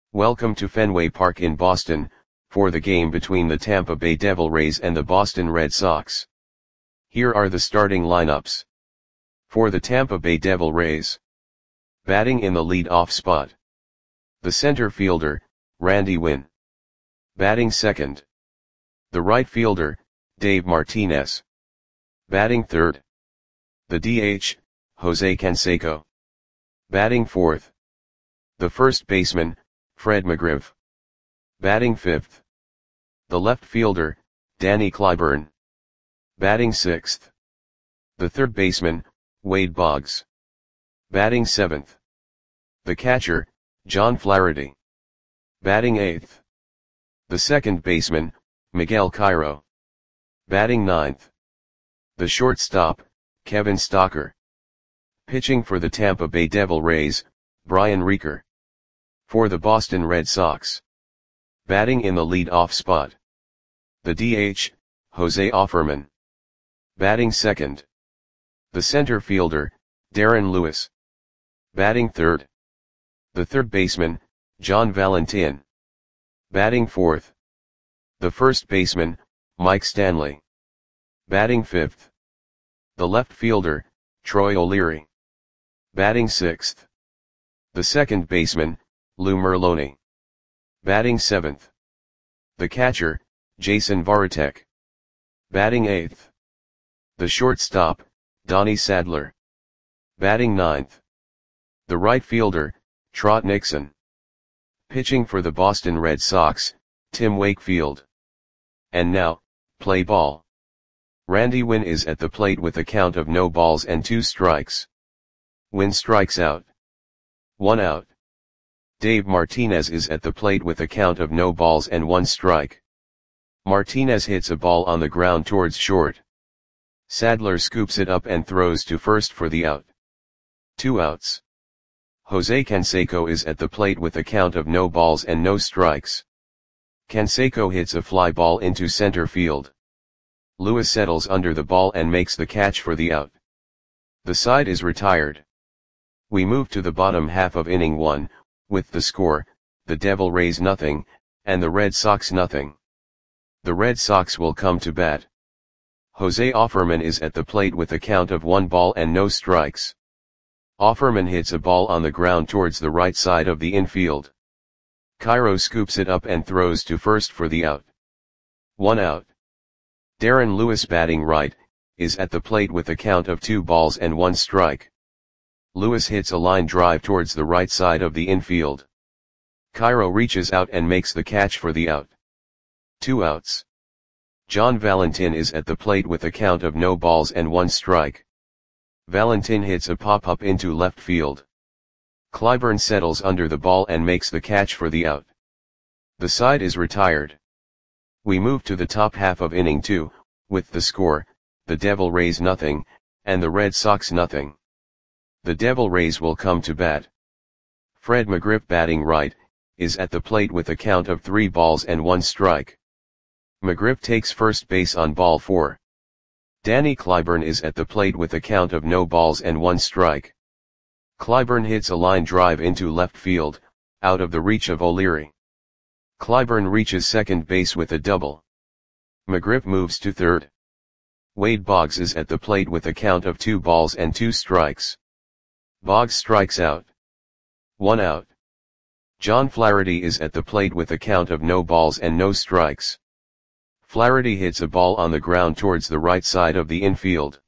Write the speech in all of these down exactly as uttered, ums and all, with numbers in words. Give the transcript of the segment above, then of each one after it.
Welcome to Fenway Park in Boston, for the game between the Tampa Bay Devil Rays and the Boston Red Sox. Here are the starting lineups. For the Tampa Bay Devil Rays. Batting in the lead-off spot. The center fielder, Randy Winn. Batting second. The right fielder, Dave Martinez. Batting third. The D H, Jose Canseco. Batting fourth. The first baseman, Fred McGriff. Batting fifth. The left fielder, Danny Clyburn. Batting sixth. The third baseman, Wade Boggs. Batting seventh. The catcher, John Flaherty. Batting eighth. The second baseman, Miguel Cairo. Batting ninth. The shortstop, Kevin Stocker. Pitching for the Tampa Bay Devil Rays, Brian Reeker. For the Boston Red Sox. Batting in the lead-off spot. The D H, Jose Offerman. Batting second. The center fielder, Darren Lewis. Batting third. The third baseman, John Valentin. Batting fourth. The first baseman, Mike Stanley. Batting fifth. The left fielder, Troy O'Leary. Batting sixth. The second baseman, Lou Merloni. Batting seventh. The catcher, Jason Varitek. Batting eighth. The shortstop, Donnie Sadler. Batting ninth. The right fielder, Trot Nixon. Pitching for the Boston Red Sox, Tim Wakefield. And now, play ball. Randy Winn is at the plate with a count of no balls and two strikes. Winn strikes out. One out. Dave Martinez is at the plate with a count of no balls and one strike. Martinez hits a ball on the ground towards short. Sadler scoops it up and throws to first for the out. Two outs. Jose Canseco is at the plate with a count of no balls and no strikes. Canseco hits a fly ball into center field. Lewis settles under the ball and makes the catch for the out. The side is retired. We move to the bottom half of inning one, with the score, the Devil Rays nothing, and the Red Sox nothing. The Red Sox will come to bat. Jose Offerman is at the plate with a count of one ball and no strikes. Offerman hits a ball on the ground towards the right side of the infield. Cairo scoops it up and throws to first for the out. One out. Darren Lewis, batting right, is at the plate with a count of two balls and one strike. Lewis hits a line drive towards the right side of the infield. Cairo reaches out and makes the catch for the out. Two outs. John Valentin is at the plate with a count of no balls and one strike. Valentin hits a pop-up into left field. Clyburn settles under the ball and makes the catch for the out. The side is retired. We move to the top half of inning two, with the score, the Devil Rays nothing, and the Red Sox nothing. The Devil Rays will come to bat. Fred McGriff, batting right, is at the plate with a count of three balls and one strike. McGriff takes first base on ball four. Danny Clyburn is at the plate with a count of no balls and one strike. Clyburn hits a line drive into left field, out of the reach of O'Leary. Clyburn reaches second base with a double. McGriff moves to third. Wade Boggs is at the plate with a count of two balls and two strikes. Boggs strikes out. One out. John Flaherty is at the plate with a count of no balls and no strikes. Flaherty hits a ball on the ground towards the right side of the infield.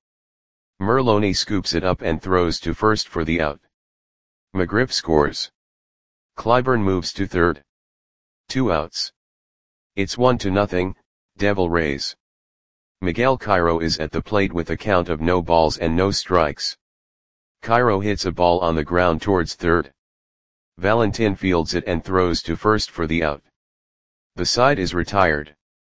Merloni scoops it up and throws to first for the out. McGriff scores. Clyburn moves to third. Two outs. It's one to nothing, Devil Rays. Miguel Cairo is at the plate with a count of no balls and no strikes. Cairo hits a ball on the ground towards third. Valentin fields it and throws to first for the out. The side is retired.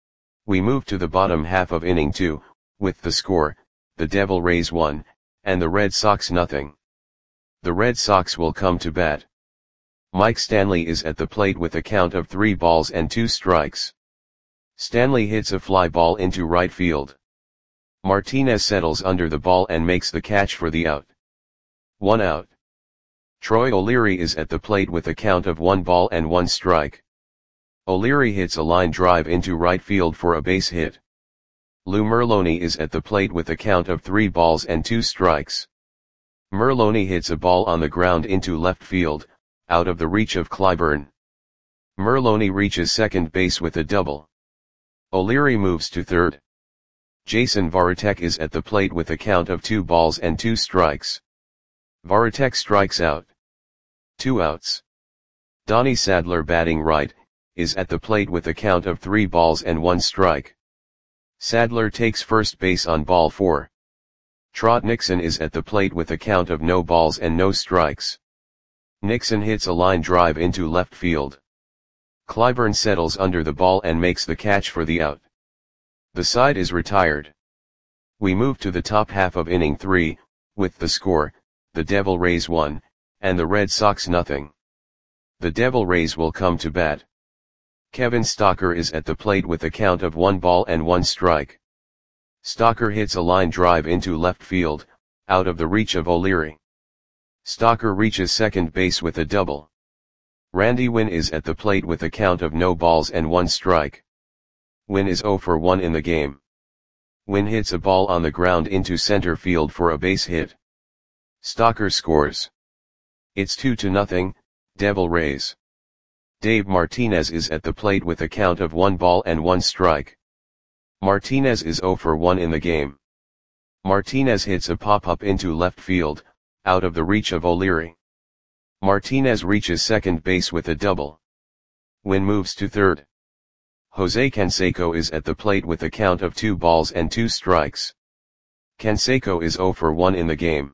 We move to the bottom half of inning two, with the score, the Devil Rays one, and the Red Sox nothing. The Red Sox will come to bat. Mike Stanley is at the plate with a count of three balls and two strikes. Stanley hits a fly ball into right field. Martinez settles under the ball and makes the catch for the out. One out. Troy O'Leary is at the plate with a count of one ball and one strike. O'Leary hits a line drive into right field for a base hit. Lou Merloni is at the plate with a count of three balls and two strikes. Merloni hits a ball on the ground into left field, out of the reach of Clyburn. Merloni reaches second base with a double. O'Leary moves to third. Jason Varitek is at the plate with a count of two balls and two strikes. Varitek strikes out. Two outs. Donnie Sadler, batting right, is at the plate with a count of three balls and one strike. Sadler takes first base on ball four. Trot Nixon is at the plate with a count of no balls and no strikes. Nixon hits a line drive into left field. Clyburn settles under the ball and makes the catch for the out. The side is retired. We move to the top half of inning three, with the score, the Devil Rays one, and the Red Sox nothing. The Devil Rays will come to bat. Kevin Stocker is at the plate with a count of one ball and one strike. Stocker hits a line drive into left field, out of the reach of O'Leary. Stocker reaches second base with a double. Randy Winn is at the plate with a count of no balls and one strike. Winn is oh for one in the game. Winn hits a ball on the ground into center field for a base hit. Stocker scores. It's two to nothing, Devil Rays. Dave Martinez is at the plate with a count of one ball and one strike. Martinez is oh for one in the game. Martinez hits a pop-up into left field, out of the reach of O'Leary. Martinez reaches second base with a double. Winn moves to third. Jose Canseco is at the plate with a count of two balls and two strikes. Canseco is oh for one in the game.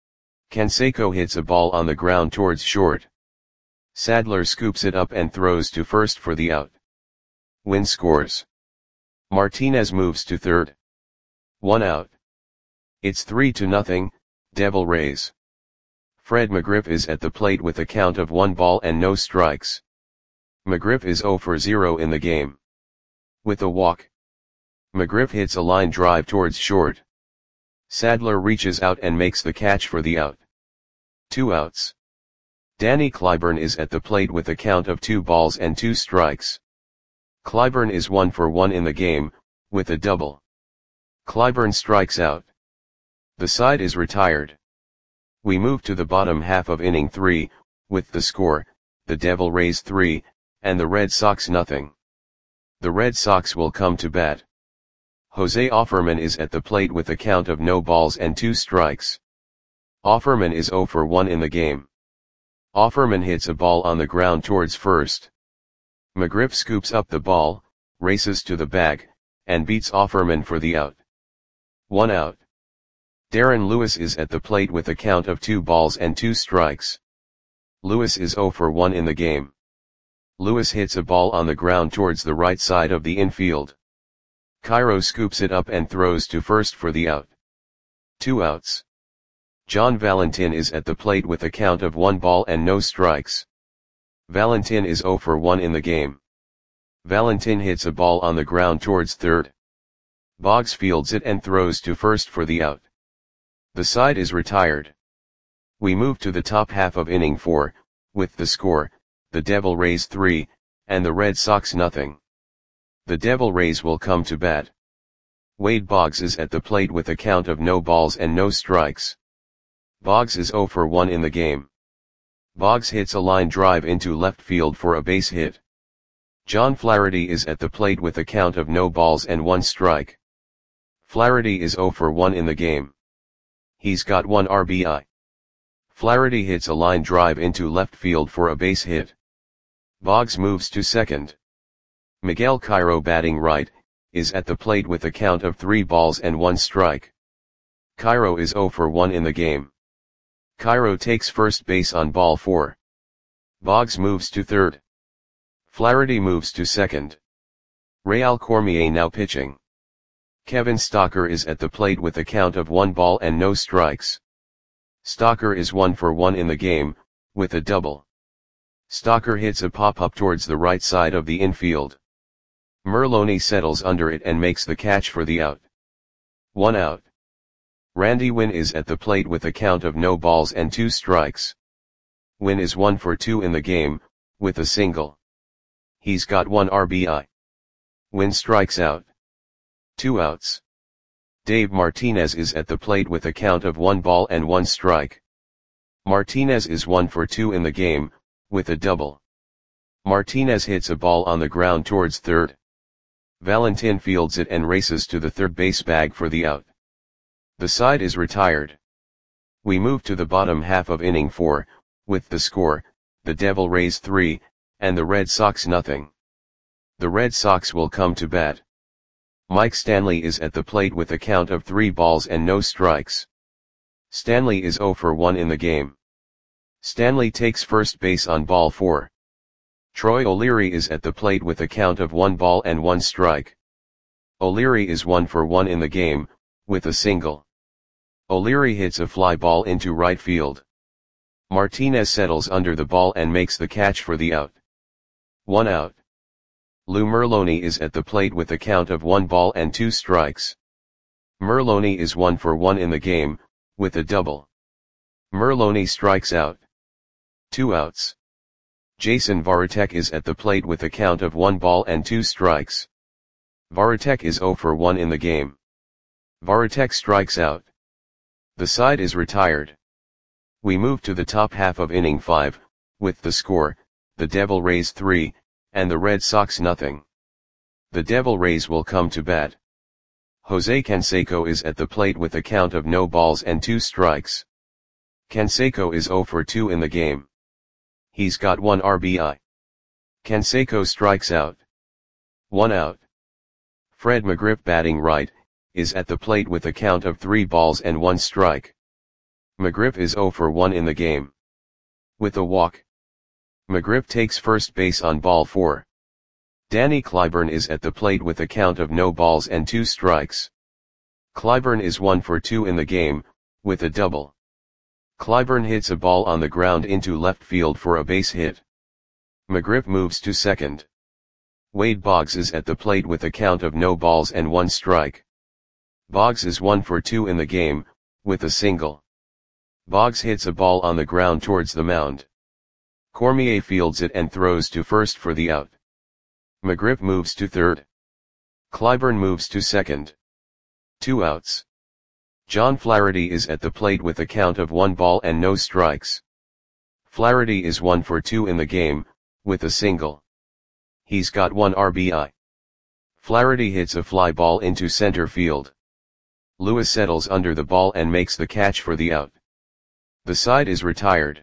Canseco hits a ball on the ground towards short. Sadler scoops it up and throws to first for the out. Winn scores. Martinez moves to third. One out. It's three to nothing, Devil Rays. Fred McGriff is at the plate with a count of one ball and no strikes. McGriff is oh for zero in the game. With a walk. McGriff hits a line drive towards short. Sadler reaches out and makes the catch for the out. Two outs. Danny Clyburn is at the plate with a count of two balls and two strikes. Clyburn is one for one in the game, with a double. Clyburn strikes out. The side is retired. We move to the bottom half of inning three, with the score, the Devil Rays three, and the Red Sox nothing. The Red Sox will come to bat. Jose Offerman is at the plate with a count of no balls and two strikes. Offerman is oh for one in the game. Offerman hits a ball on the ground towards first. McGriff scoops up the ball, races to the bag, and beats Offerman for the out. One out. Darren Lewis is at the plate with a count of two balls and two strikes. Lewis is oh for one in the game. Lewis hits a ball on the ground towards the right side of the infield. Cairo scoops it up and throws to first for the out. Two outs. John Valentin is at the plate with a count of one ball and no strikes. Valentin is oh for one in the game. Valentin hits a ball on the ground towards third. Boggs fields it and throws to first for the out. The side is retired. We move to the top half of inning four, with the score, the Devil Rays three, and the Red Sox nothing. The Devil Rays will come to bat. Wade Boggs is at the plate with a count of no balls and no strikes. Boggs is oh for one in the game. Boggs hits a line drive into left field for a base hit. John Flaherty is at the plate with a count of no balls and one strike. Flaherty is oh for one in the game. He's got one R B I. Flaherty hits a line drive into left field for a base hit. Boggs moves to second. Miguel Cairo, batting right, is at the plate with a count of three balls and one strike. Cairo is oh for one in the game. Cairo takes first base on ball four. Boggs moves to third. Flaherty moves to second. Real Cormier now pitching. Kevin Stocker is at the plate with a count of one ball and no strikes. Stocker is one for one in the game, with a double. Stocker hits a pop-up towards the right side of the infield. Merloni settles under it and makes the catch for the out. One out. Randy Winn is at the plate with a count of no balls and two strikes. Win is one for two in the game, with a single. He's got one R B I. Win strikes out. Two outs. Dave Martinez is at the plate with a count of one ball and one strike. Martinez is one for two in the game, with a double. Martinez hits a ball on the ground towards third. Valentin fields it and races to the third base bag for the out. The side is retired. We move to the bottom half of inning four, with the score, the Devil Rays three, and the Red Sox nothing. The Red Sox will come to bat. Mike Stanley is at the plate with a count of three balls and no strikes. Stanley is zero for one in the game. Stanley takes first base on ball four. Troy O'Leary is at the plate with a count of one ball and one strike. O'Leary is one for one in the game, with a single. O'Leary hits a fly ball into right field. Martinez settles under the ball and makes the catch for the out. One out. Lou Merloni is at the plate with a count of one ball and two strikes. Merloni is one for one in the game, with a double. Merloni strikes out. Two outs. Jason Varitek is at the plate with a count of one ball and two strikes. Varitek is zero for one in the game. Varitek strikes out. The side is retired. We move to the top half of inning five, with the score, the Devil Rays three, and the Red Sox nothing. The Devil Rays will come to bat. Jose Canseco is at the plate with a count of no balls and two strikes. Canseco is zero for two in the game. He's got one R B I. Canseco strikes out. One out. Fred McGriff, batting right, is at the plate with a count of three balls and one strike. McGriff is zero for one in the game. With a walk. McGriff takes first base on ball four. Danny Clyburn is at the plate with a count of no balls and two strikes. Clyburn is one for two in the game, with a double. Clyburn hits a ball on the ground into left field for a base hit. McGriff moves to second. Wade Boggs is at the plate with a count of no balls and one strike. Boggs is one for two in the game, with a single. Boggs hits a ball on the ground towards the mound. Cormier fields it and throws to first for the out. McGriff moves to third. Clyburn moves to second. Two outs. John Flaherty is at the plate with a count of one ball and no strikes. Flaherty is one for two in the game, with a single. He's got one R B I. Flaherty hits a fly ball into center field. Lewis settles under the ball and makes the catch for the out. The side is retired.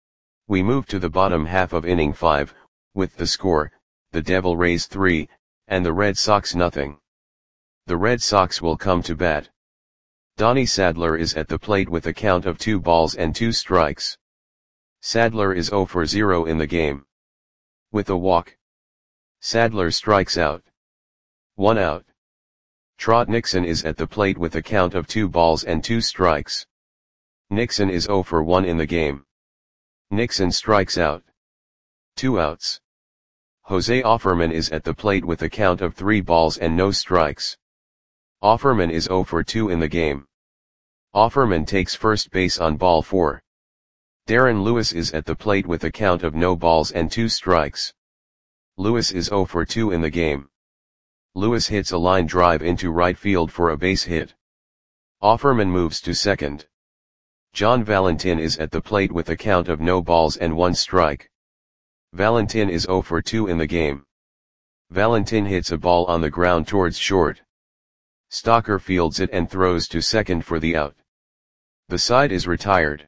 We move to the bottom half of inning five, with the score, the Devil Rays three, and the Red Sox nothing. The Red Sox will come to bat. Donnie Sadler is at the plate with a count of two balls and two strikes. Sadler is zero for zero in the game. With a walk. Sadler strikes out. One out. Trot Nixon is at the plate with a count of two balls and two strikes. Nixon is zero for one in the game. Nixon strikes out. Two outs. Jose Offerman is at the plate with a count of three balls and no strikes. Offerman is zero for two in the game. Offerman takes first base on ball four. Darren Lewis is at the plate with a count of no balls and two strikes. Lewis is zero for two in the game. Lewis hits a line drive into right field for a base hit. Offerman moves to second. John Valentin is at the plate with a count of no balls and one strike. Valentin is zero for two in the game. Valentin hits a ball on the ground towards short. Stalker fields it and throws to second for the out. The side is retired.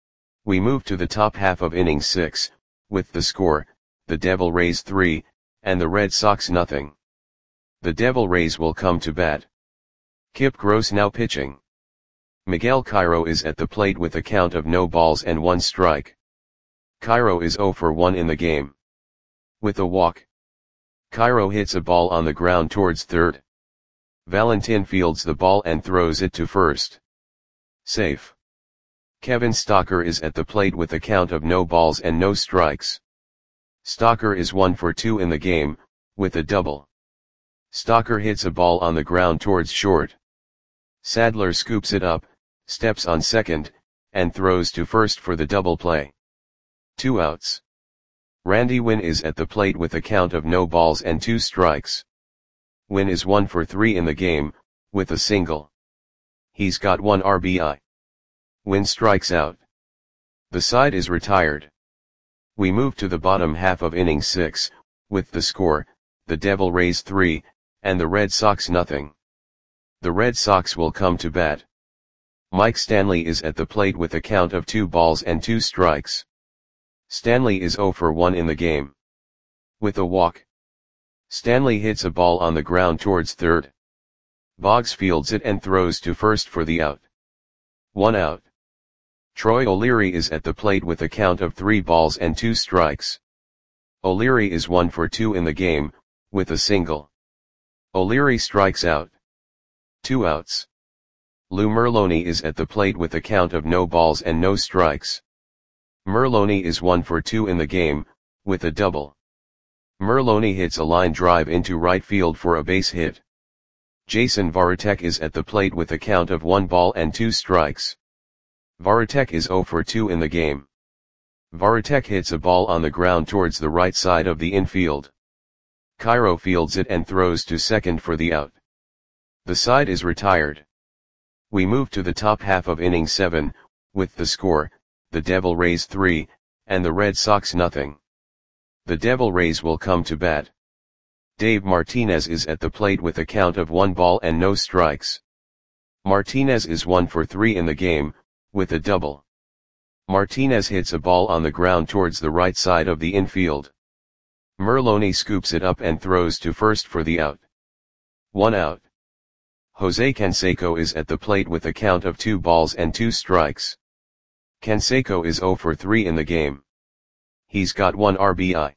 We move to the top half of inning six, with the score, the Devil Rays three, and the Red Sox nothing. The Devil Rays will come to bat. Kip Gross now pitching. Miguel Cairo is at the plate with a count of no balls and one strike. Cairo is zero for one in the game. With a walk. Cairo hits a ball on the ground towards third. Valentin fields the ball and throws it to first. Safe. Kevin Stalker is at the plate with a count of no balls and no strikes. Stalker is one for two in the game, with a double. Stalker hits a ball on the ground towards short. Sadler scoops it up, steps on second, and throws to first for the double play. Two outs. Randy Winn is at the plate with a count of no balls and two strikes. Winn is one for three in the game, with a single. He's got one R B I. Winn strikes out. The side is retired. We move to the bottom half of inning six, with the score, the Devil Rays three, and the Red Sox nothing. The Red Sox will come to bat. Mike Stanley is at the plate with a count of two balls and two strikes. Stanley is zero for one in the game. With a walk. Stanley hits a ball on the ground towards third. Boggs fields it and throws to first for the out. One out. Troy O'Leary is at the plate with a count of three balls and two strikes. O'Leary is one for two in the game, with a single. O'Leary strikes out. Two outs. Lou Merloni is at the plate with a count of no balls and no strikes. Merloni is one for two in the game, with a double. Merloni hits a line drive into right field for a base hit. Jason Varitek is at the plate with a count of one ball and two strikes. Varitek is zero for two in the game. Varitek hits a ball on the ground towards the right side of the infield. Cairo fields it and throws to second for the out. The side is retired. We move to the top half of inning seven, with the score, the Devil Rays three, and the Red Sox nothing. The Devil Rays will come to bat. Dave Martinez is at the plate with a count of one ball and no strikes. Martinez is one for three in the game, with a double. Martinez hits a ball on the ground towards the right side of the infield. Merloni scoops it up and throws to first for the out. One out. Jose Canseco is at the plate with a count of two balls and two strikes. Canseco is zero for three in the game. He's got one R B I.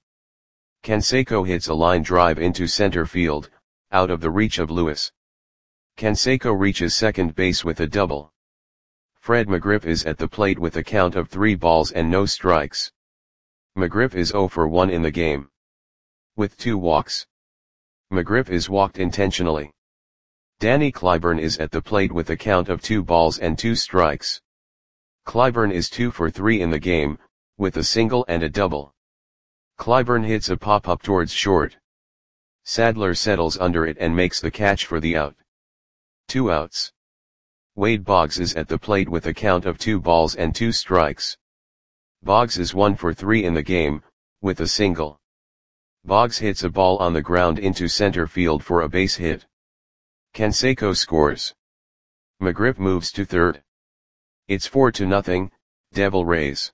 Canseco hits a line drive into center field, out of the reach of Lewis. Canseco reaches second base with a double. Fred McGriff is at the plate with a count of three balls and no strikes. McGriff is zero for one in the game. With two walks. McGriff is walked intentionally. Danny Clyburn is at the plate with a count of two balls and two strikes. Clyburn is two for three in the game, with a single and a double. Clyburn hits a pop-up towards short. Sadler settles under it and makes the catch for the out. Two outs. Wade Boggs is at the plate with a count of two balls and two strikes. Boggs is one for three in the game, with a single. Boggs hits a ball on the ground into center field for a base hit. Canseco scores. McGriff moves to third. It's four to nothing, Devil Rays.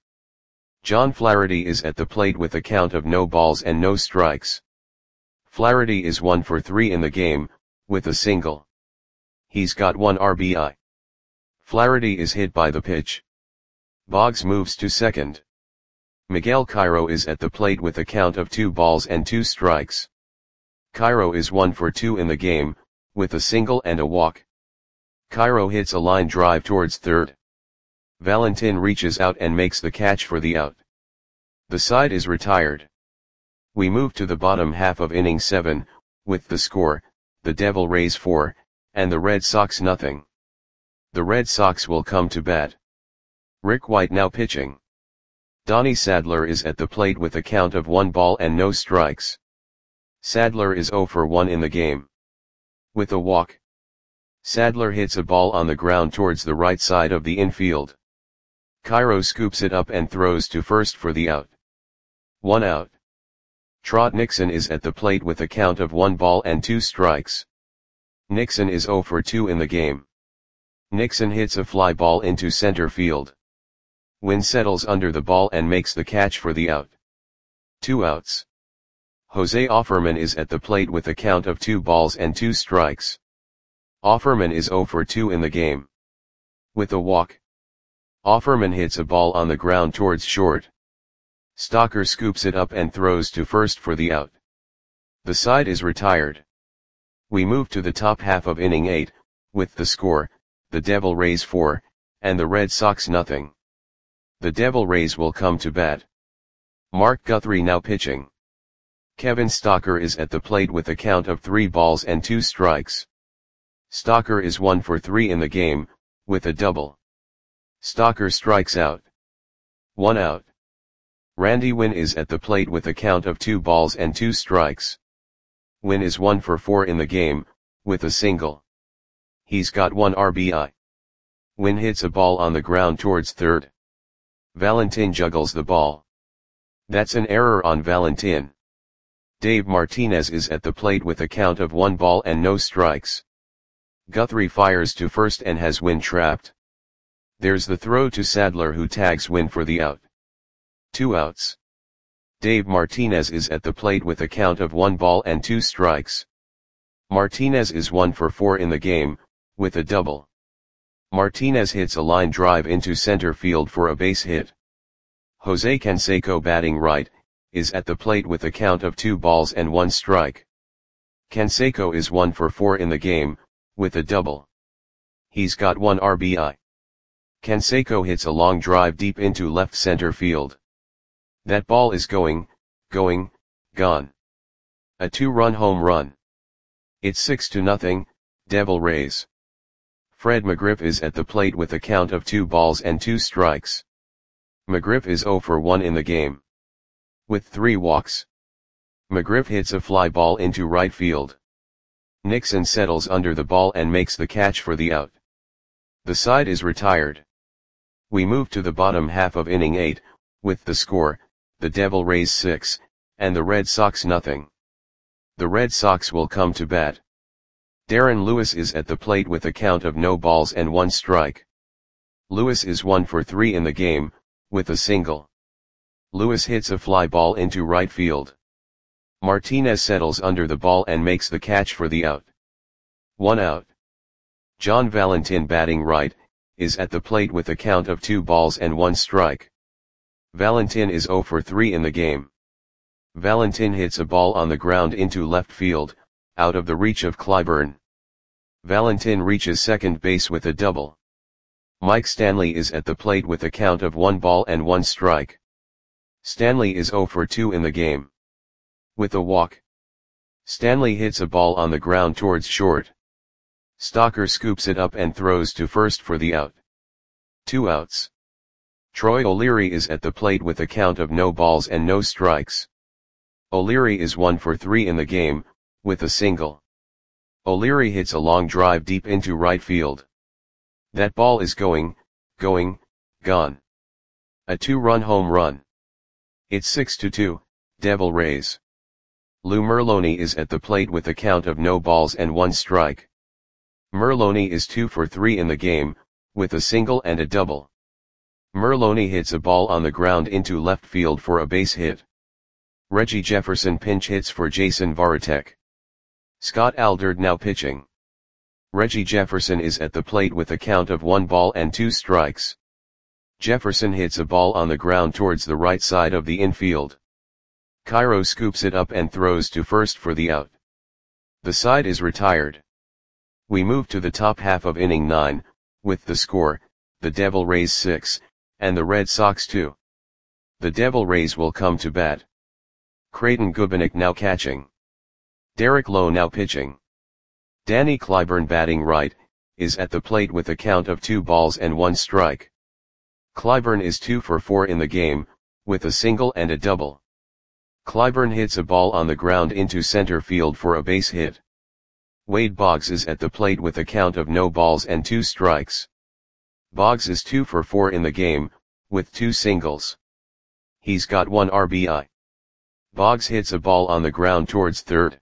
John Flaherty is at the plate with a count of no balls and no strikes. Flaherty is one for three in the game, with a single. He's got one R B I. Flaherty is hit by the pitch. Boggs moves to second. Miguel Cairo is at the plate with a count of two balls and two strikes. Cairo is one for two in the game, with a single and a walk. Cairo hits a line drive towards third. Valentin reaches out and makes the catch for the out. The side is retired. We move to the bottom half of inning seven, with the score, the Devil Rays four, and the Red Sox nothing. The Red Sox will come to bat. Rick White now pitching. Donnie Sadler is at the plate with a count of one ball and no strikes. Sadler is zero for one in the game. With a walk. Sadler hits a ball on the ground towards the right side of the infield. Cairo scoops it up and throws to first for the out. One out. Trot Nixon is at the plate with a count of one ball and two strikes. Nixon is zero for two in the game. Nixon hits a fly ball into center field. Winn settles under the ball and makes the catch for the out. Two outs. Jose Offerman is at the plate with a count of two balls and two strikes. Offerman is zero for two in the game. With a walk. Offerman hits a ball on the ground towards short. Stocker scoops it up and throws to first for the out. The side is retired. We move to the top half of inning eight, with the score, the Devil Rays four, and the Red Sox nothing. The Devil Rays will come to bat. Mark Guthrie now pitching. Kevin Stocker is at the plate with a count of three balls and two strikes. Stocker is one for three in the game, with a double. Stocker strikes out. One out. Randy Winn is at the plate with a count of two balls and two strikes. Winn is one for four in the game, with a single. He's got one R B I. Winn hits a ball on the ground towards third. Valentin juggles the ball. That's an error on Valentin. Dave Martinez is at the plate with a count of one ball and no strikes. Guthrie fires to first and has Winn trapped. There's the throw to Sadler, who tags Winn for the out. Two outs. Dave Martinez is at the plate with a count of one ball and two strikes. Martinez is one for four in the game, with a double. Martinez hits a line drive into center field for a base hit. Jose Canseco, batting right, is at the plate with a count of two balls and one strike. Canseco is one for four in the game, with a double. He's got one R B I. Canseco hits a long drive deep into left center field. That ball is going, going, gone. A two-run home run. It's six to nothing, Devil Rays. Fred McGriff is at the plate with a count of two balls and two strikes. McGriff is zero for one in the game. With three walks. McGriff hits a fly ball into right field. Nixon settles under the ball and makes the catch for the out. The side is retired. We move to the bottom half of inning eight, with the score, the Devil Rays six, and the Red Sox nothing. The Red Sox will come to bat. Darren Lewis is at the plate with a count of no balls and one strike. Lewis is one for three in the game, with a single. Lewis hits a fly ball into right field. Martinez settles under the ball and makes the catch for the out. One out. John Valentin, batting right, is at the plate with a count of two balls and one strike. Valentin is zero for three in the game. Valentin hits a ball on the ground into left field, out of the reach of Clyburn. Valentin reaches second base with a double. Mike Stanley is at the plate with a count of one ball and one strike. Stanley is zero for two in the game. With a walk. Stanley hits a ball on the ground towards short. Stalker scoops it up and throws to first for the out. Two outs. Troy O'Leary is at the plate with a count of no balls and no strikes. O'Leary is one for three in the game, with a single. O'Leary hits a long drive deep into right field. That ball is going, going, gone. A two-run home run. It's six to two, Devil Rays. Lou Merloni is at the plate with a count of no balls and one strike. Merloni is two for three in the game, with a single and a double. Merloni hits a ball on the ground into left field for a base hit. Reggie Jefferson pinch hits for Jason Varitek. Scott Aldred now pitching. Reggie Jefferson is at the plate with a count of one ball and two strikes. Jefferson hits a ball on the ground towards the right side of the infield. Cairo scoops it up and throws to first for the out. The side is retired. We move to the top half of inning nine, with the score, the Devil Rays six, and the Red Sox two. The Devil Rays will come to bat. Creighton Gubanek now catching. Derek Lowe now pitching. Danny Clyburn, batting right, is at the plate with a count of two balls and one strike. Clyburn is two for four in the game, with a single and a double. Clyburn hits a ball on the ground into center field for a base hit. Wade Boggs is at the plate with a count of no balls and two strikes. Boggs is two for four in the game, with two singles. He's got one R B I. Boggs hits a ball on the ground towards third.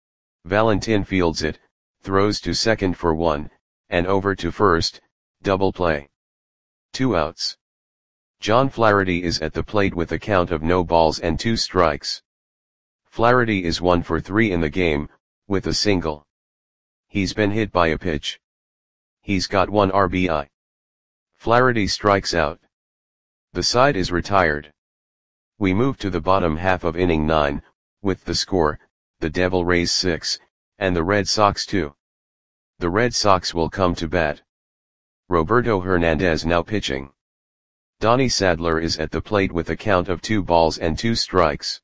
Valentin fields it, throws to second for one, and over to first, double play. Two outs. John Flaherty is at the plate with a count of no balls and two strikes. Flaherty is one for three in the game, with a single. He's been hit by a pitch. He's got one R B I. Flaherty strikes out. The side is retired. We move to the bottom half of inning nine, with the score, the Devil Rays six, and the Red Sox two. The Red Sox will come to bat. Roberto Hernandez now pitching. Donnie Sadler is at the plate with a count of two balls and two strikes.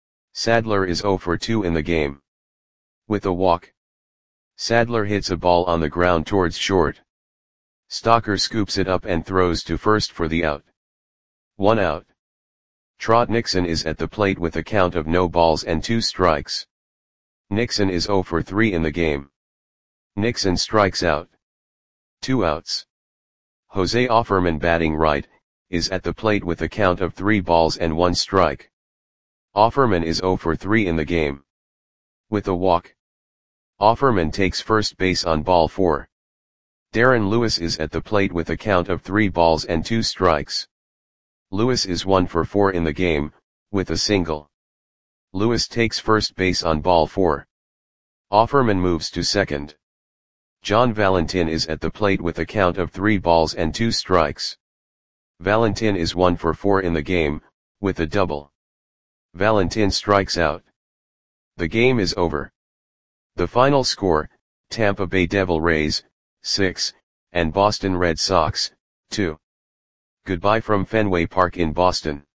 Sadler is zero for two in the game. With a walk. Sadler hits a ball on the ground towards short. Stalker scoops it up and throws to first for the out. One out. Trot Nixon is at the plate with a count of no balls and two strikes. Nixon is zero for three in the game. Nixon strikes out. Two outs. Jose Offerman, batting right, is at the plate with a count of three balls and one strike. Offerman is zero for three in the game. With a walk, Offerman takes first base on ball four. Darren Lewis is at the plate with a count of three balls and two strikes. Lewis is one for four in the game, with a single. Lewis takes first base on ball four. Offerman moves to second. John Valentin is at the plate with a count of three balls and two strikes. Valentin is one for four in the game, with a double. Valentin strikes out. The game is over. The final score, Tampa Bay Devil Rays, six, and Boston Red Sox, two. Goodbye from Fenway Park in Boston.